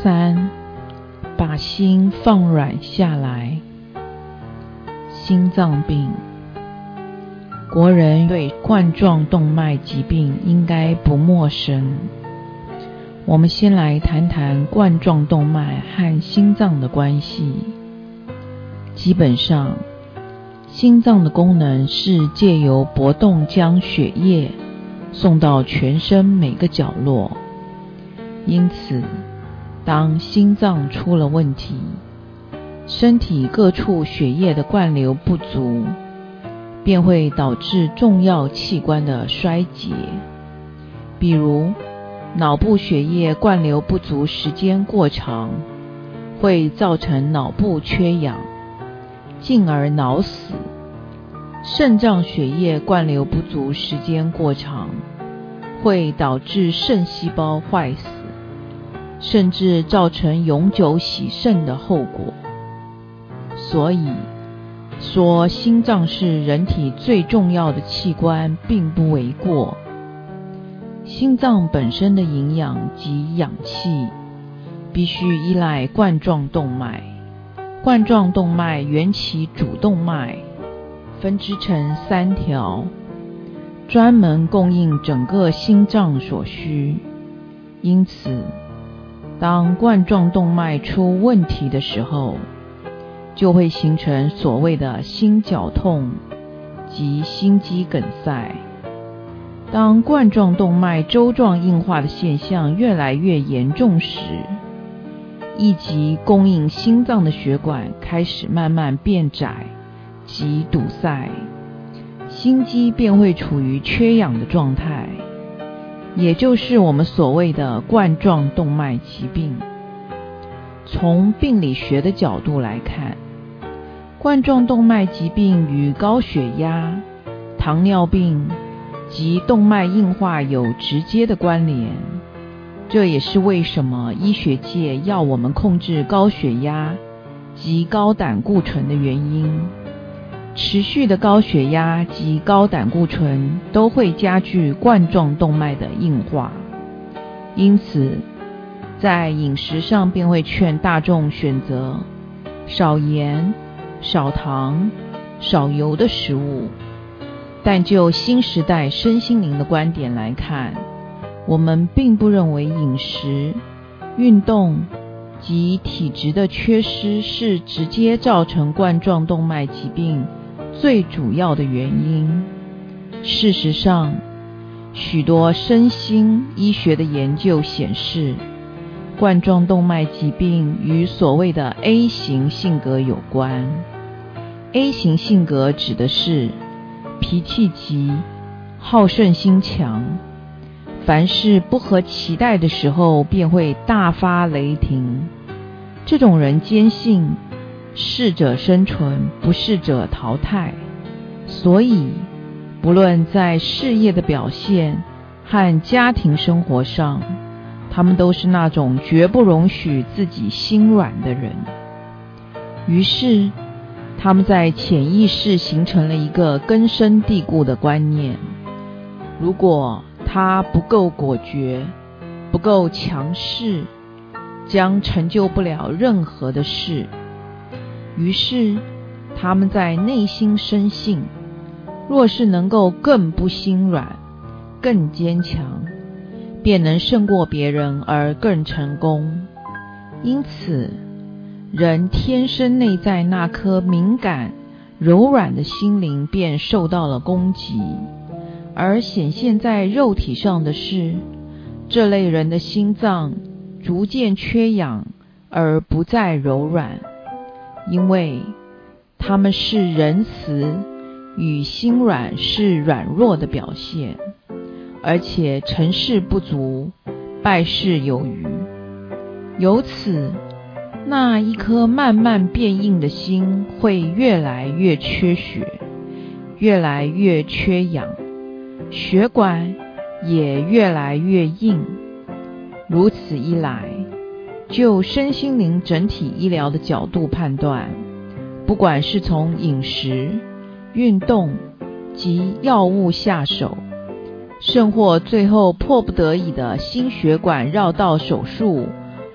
3，把心放软下来。心脏病，国人对冠状动脉疾病应该不陌生。我们先来谈谈冠状动脉和心脏的关系。基本上，心脏的功能是借由搏动将血液送到全身每个角落，因此当心脏出了问题，身体各处血液的灌流不足，便会导致重要器官的衰竭。比如脑部血液灌流不足时间过长，会造成脑部缺氧，进而脑死。肾脏血液灌流不足时间过长，会导致肾细胞坏死，甚至造成永久洗肾的后果。所以说心脏是人体最重要的器官并不为过。心脏本身的营养及氧气必须依赖冠状动脉。冠状动脉缘起主动脉，分支成3条，专门供应整个心脏所需。因此当冠状动脉出问题的时候，就会形成所谓的心绞痛及心肌梗塞。当冠状动脉粥状硬化的现象越来越严重时，以及供应心脏的血管开始慢慢变窄及堵塞，心肌便会处于缺氧的状态，也就是我们所谓的冠状动脉疾病。从病理学的角度来看，冠状动脉疾病与高血压、糖尿病及动脉硬化有直接的关联。这也是为什么医学界要我们控制高血压及高胆固醇的原因。持续的高血压及高胆固醇都会加剧冠状动脉的硬化，因此在饮食上便会劝大众选择少盐、少糖、少油的食物。但就新时代身心灵的观点来看，我们并不认为饮食、运动及体质的缺失是直接造成冠状动脉疾病最主要的原因。事实上，许多身心医学的研究显示，冠状动脉疾病与所谓的 A 型性格有关。A 型性格指的是脾气急、好胜心强，凡事不合期待的时候便会大发雷霆。这种人坚信适者生存，不适者淘汰，所以不论在事业的表现和家庭生活上，他们都是那种绝不容许自己心软的人。于是他们在潜意识形成了一个根深蒂固的观念：如果他不够果决，不够强势，将成就不了任何的事。于是他们在内心深信，若是能够更不心软，更坚强，便能胜过别人而更成功。因此人天生内在那颗敏感柔软的心灵便受到了攻击，而显现在肉体上的是，这类人的心脏逐渐缺氧而不再柔软，因为他们是仁慈与心软是软弱的表现，而且成事不足，败事有余。由此那一颗慢慢变硬的心会越来越缺血，越来越缺氧，血管也越来越硬。如此一来，就身心灵整体医疗的角度判断，不管是从饮食、运动及药物下手，甚或最后迫不得已的心血管绕道手术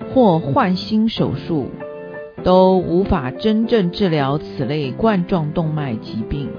或换心手术，都无法真正治疗此类冠状动脉疾病。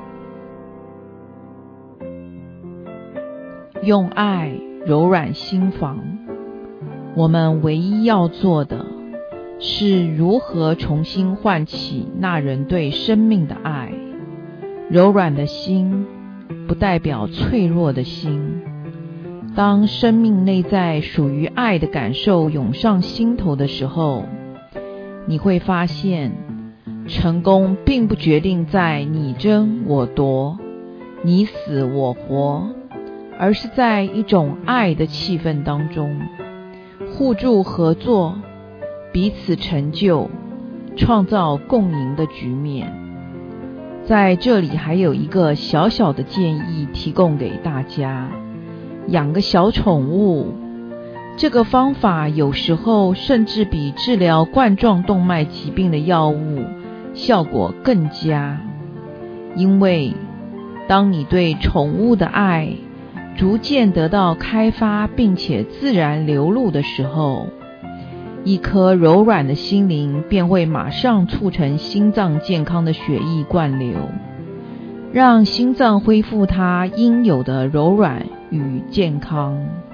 用爱柔软心房，我们唯一要做的是如何重新唤起那人对生命的爱。柔软的心不代表脆弱的心。当生命内在属于爱的感受涌上心头的时候，你会发现，成功并不决定在你争我夺、你死我活，而是在一种爱的气氛当中，互助合作，彼此成就，创造共赢的局面。在这里还有一个小小的建议提供给大家，养个小宠物，这个方法有时候甚至比治疗冠状动脉疾病的药物效果更佳。因为当你对宠物的爱逐渐得到开发并且自然流露的时候，一颗柔软的心灵便会马上促成心脏健康的血液灌流，让心脏恢复它应有的柔软与健康。